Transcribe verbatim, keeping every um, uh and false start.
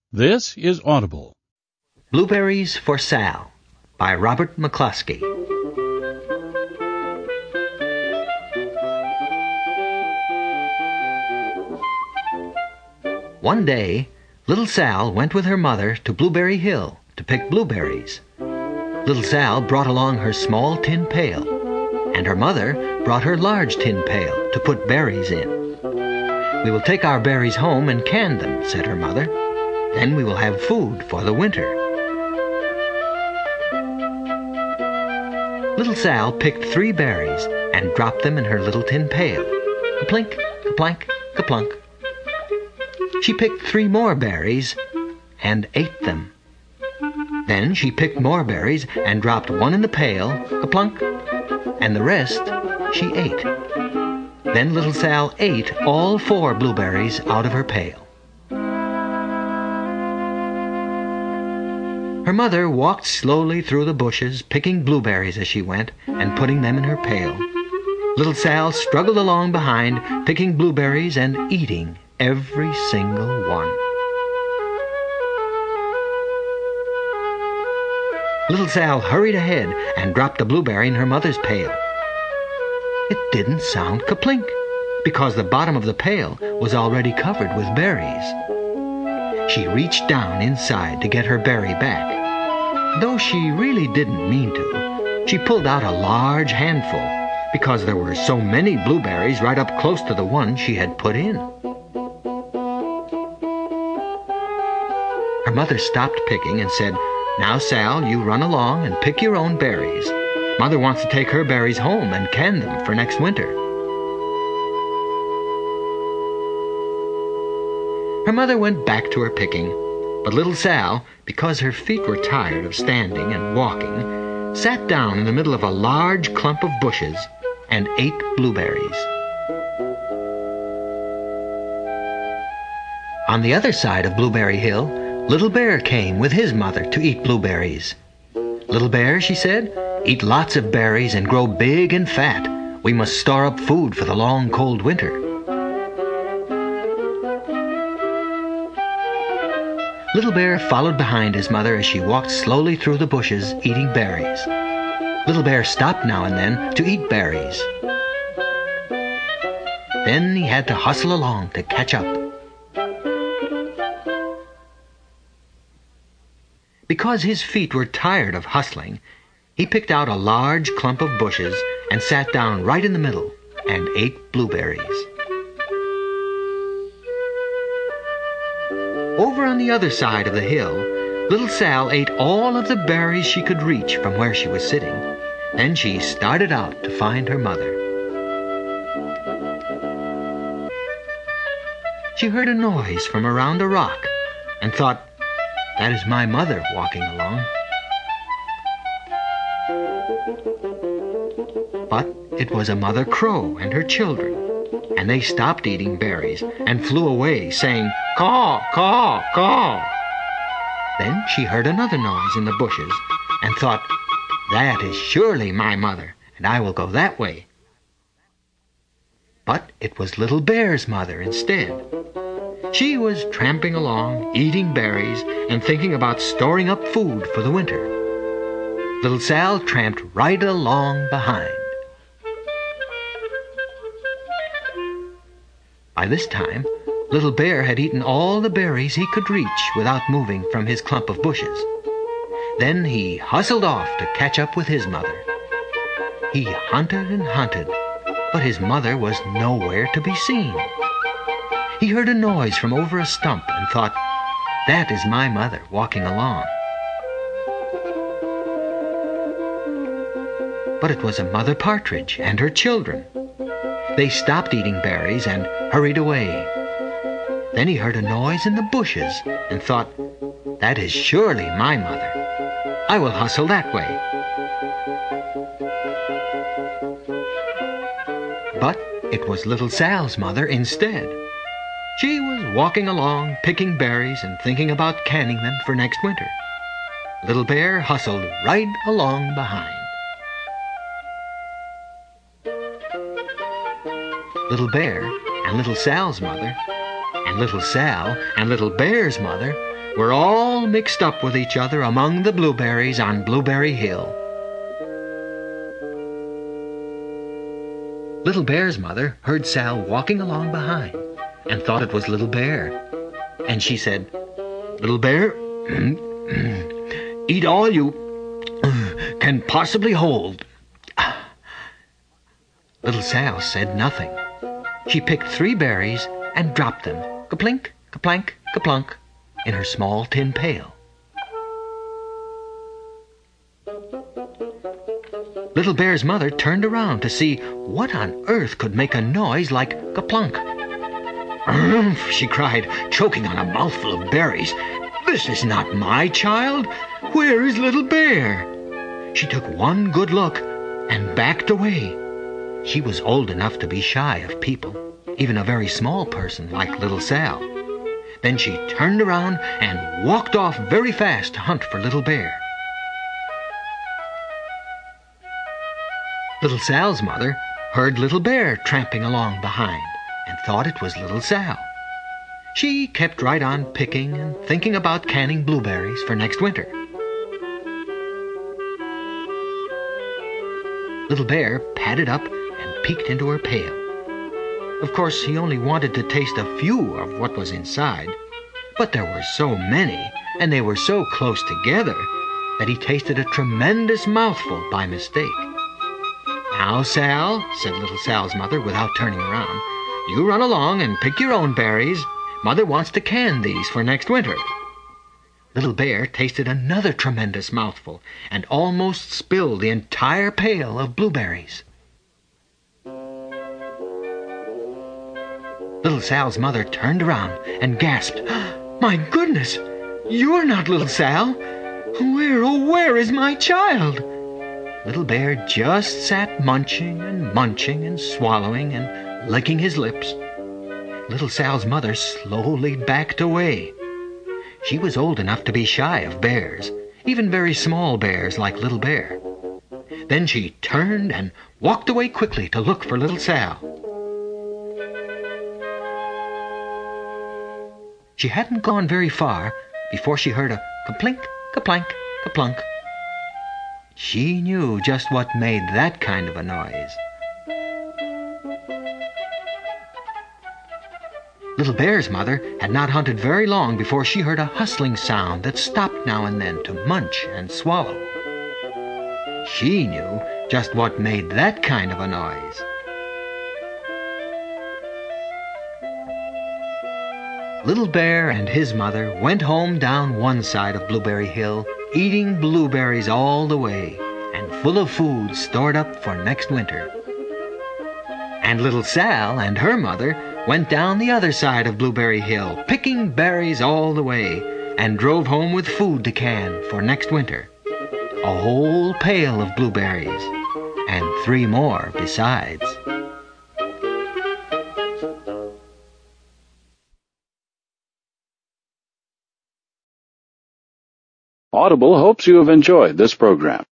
This is Audible. Blueberries for Sal by Robert McCluskey. One day, little Sal went with her mother to Blueberry Hill to pick blueberries. Little Sal brought along her small tin pail, and her mother brought her large tin pail to put berries in. "We will take our berries home and can them," said her mother. "Then we will have food for the winter." Little Sal picked three berries and dropped them in her little tin pail. Ka-plink, ka-plank, ka-plunk. She picked three more berries and ate them. Then she picked more berries and dropped one in the pail, ka-plunk, and the rest she ate. Then little Sal ate all four blueberries out of her pail. Her mother walked slowly through the bushes, picking blueberries as she went and putting them in her pail. Little Sal struggled along behind, picking blueberries and eating every single one. Little Sal hurried ahead and dropped a blueberry in her mother's pail. It didn't sound ka-plink, because the bottom of the pail was already covered with berries. She reached down inside to get her berry back. Though she really didn't mean to, she pulled out a large handful, because there were so many blueberries right up close to the one she had put in. Her mother stopped picking and said, "Now, Sal, you run along and pick your own berries. Mother wants to take her berries home and can them for next winter." Her mother went back to her picking, but little Sal, because her feet were tired of standing and walking, sat down in the middle of a large clump of bushes and ate blueberries. On the other side of Blueberry Hill, Little Bear came with his mother to eat blueberries. "Little Bear," she said, "eat lots of berries and grow big and fat. We must store up food for the long, cold winter." Little Bear followed behind his mother as she walked slowly through the bushes, eating berries. Little Bear stopped now and then to eat berries. Then he had to hustle along to catch up. Because his feet were tired of hustling, he picked out a large clump of bushes and sat down right in the middle and ate blueberries. Over on the other side of the hill, little Sal ate all of the berries she could reach from where she was sitting. Then she started out to find her mother. She heard a noise from around a rock and thought, "That is my mother walking along." But it was a mother crow and her children, and they stopped eating berries and flew away, saying, "Caw, caw, caw." Then she heard another noise in the bushes and thought, "That is surely my mother, and I will go that way." But it was Little Bear's mother instead. She was tramping along, eating berries, and thinking about storing up food for the winter. Little Sal tramped right along behind. By this time, Little Bear had eaten all the berries he could reach without moving from his clump of bushes. Then he hustled off to catch up with his mother. He hunted and hunted, but his mother was nowhere to be seen. He heard a noise from over a stump and thought, "That is my mother walking along." But it was a mother partridge and her children. They stopped eating berries and hurried away. Then he heard a noise in the bushes and thought, "That is surely my mother. I will hustle that way." But it was little Sal's mother instead. She was walking along, picking berries and thinking about canning them for next winter. Little Bear hustled right along behind. Little Bear and Little Sal's mother, and Little Sal and Little Bear's mother were all mixed up with each other among the blueberries on Blueberry Hill. Little Bear's mother heard Sal walking along behind and thought it was Little Bear. And she said, "Little Bear, eat all you can possibly hold." Little Sal said nothing. She picked three berries and dropped them, ka-plink, ka-plank, ka-plunk, in her small tin pail. Little Bear's mother turned around to see what on earth could make a noise like ka-plunk. "Umph," she cried, choking on a mouthful of berries. "This is not my child. Where is Little Bear?" She took one good look and backed away. She was old enough to be shy of people, even a very small person like Little Sal. Then she turned around and walked off very fast to hunt for Little Bear. Little Sal's mother heard Little Bear tramping along behind and thought it was Little Sal. She kept right on picking and thinking about canning blueberries for next winter. Little Bear padded up and peeked into her pail. Of course, he only wanted to taste a few of what was inside, but there were so many, and they were so close together, that he tasted a tremendous mouthful by mistake. "Now, Sal," said Little Sal's mother without turning around, "you run along and pick your own berries. Mother wants to can these for next winter." Little Bear tasted another tremendous mouthful and almost spilled the entire pail of blueberries. Little Sal's mother turned around and gasped, "My goodness, you're not Little Sal! Where, oh, where is my child?" Little Bear just sat munching and munching and swallowing and licking his lips. Little Sal's mother slowly backed away. She was old enough to be shy of bears, even very small bears like Little Bear. Then she turned and walked away quickly to look for Little Sal. She hadn't gone very far before she heard a ka-plink, ka-plank, ka-plunk. She knew just what made that kind of a noise. Little Bear's mother had not hunted very long before she heard a hustling sound that stopped now and then to munch and swallow. She knew just what made that kind of a noise. Little Bear and his mother went home down one side of Blueberry Hill, eating blueberries all the way, and full of food stored up for next winter. And Little Sal and her mother went down the other side of Blueberry Hill, picking berries all the way, and drove home with food to can for next winter. A whole pail of blueberries, and three more besides. Audible hopes you have enjoyed this program.